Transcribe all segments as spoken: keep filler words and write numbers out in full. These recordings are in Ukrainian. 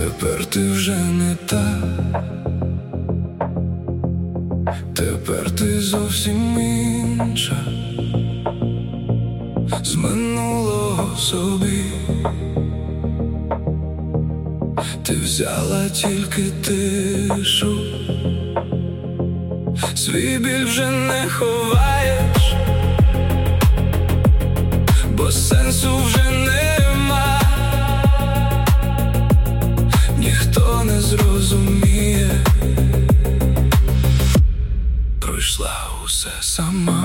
Тепер ти вже не та, тепер ти зовсім інша, з минулого собі. Ти взяла тільки тишу, свій біль вже не ховаєш, бо сенсу вже нема. Ніхто не зрозуміє, пройшла усе сама.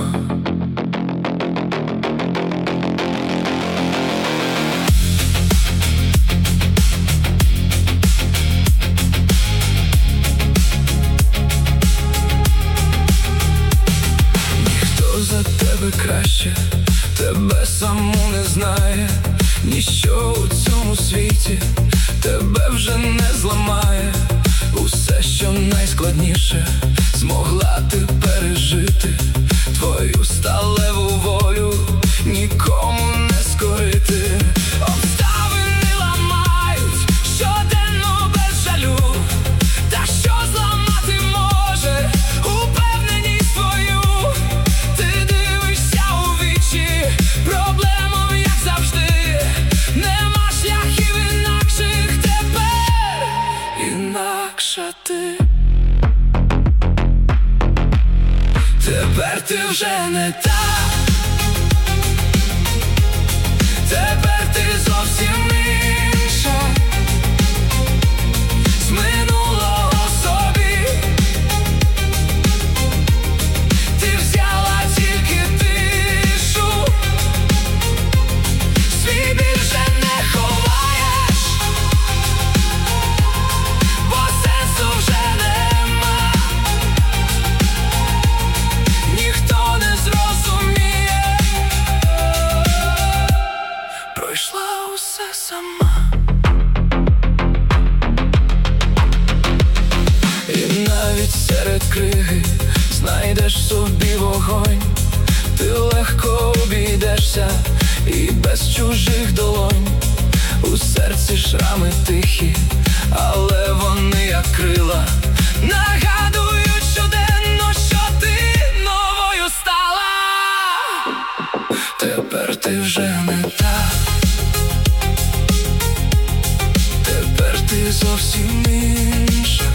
Ніхто за тебе краще, тебе саму не знає. Ніщо у цьому світі тебе вже не зламає. Усе, що найскладніше, змогла ти пережити. Твою сталеву волю нікому не скорити. Обставини ламають щоденно без жалю. Та що зламати може упевненість твою? Ти дивишся у вічі проблемам, як завжди. Нема шляхів інакших тепер, інакша ти. Тепер ти вже не та, тепер ти зовсім інша, з минулого собі. Ти взяла тільки тишу, свій біль вже не ховаєш, бо сенсу вже нема. Ніхто не зрозуміє, пройшла усе сама. І навіть серед криги знайдеш собі вогонь. Ти легко обійдешся і без чужих долонь. У серці шрами тихі, але вони як крила, нагадують щоденно, що ти новою стала. Тепер ти вже не та, тепер ти зовсім інша,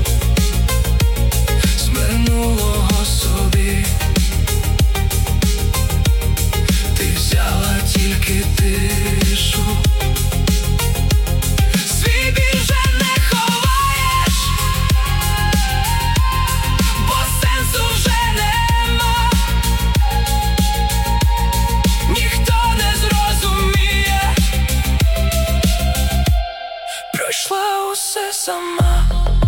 з минулого собі. Ти взяла тільки тишу, свій біль вже не ховаєш, бо сенсу вже нема. Ніхто не зрозуміє, пройшла усе сама.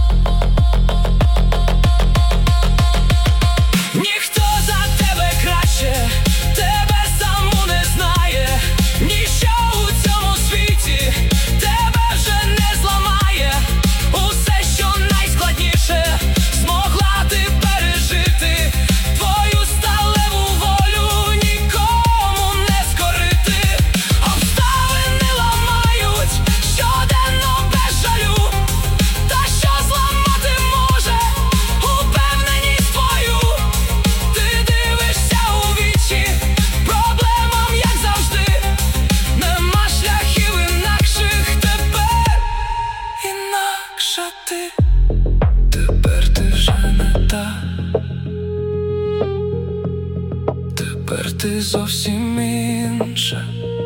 Ніхто за тебе краще, тебе саму не знає. Ніщо у цьому світі тебе вже не зламає. Усе, що найскладніше, змогла ти пережити. Твою сталеву волю нікому не скорити. Обставини ламають щоденно без жалю. Та що зламати може упевненість твою? Ти дивишся у вічі проблемам, як завжди. Нема шляхів інакших тепер, інакша ти. Тепер ти вже не та, тепер ти зовсім інша,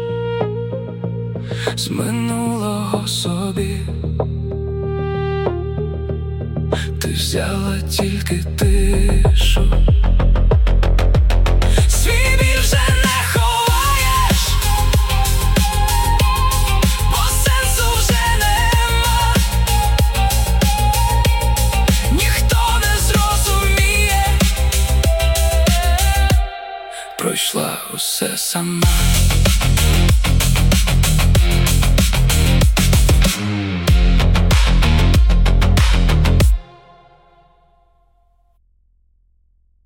з минулого собі. Ти взяла тільки тишу, свій біль вже не ховаєш, бо сенсу вже нема. Ніхто не зрозуміє, пройшла усе сама.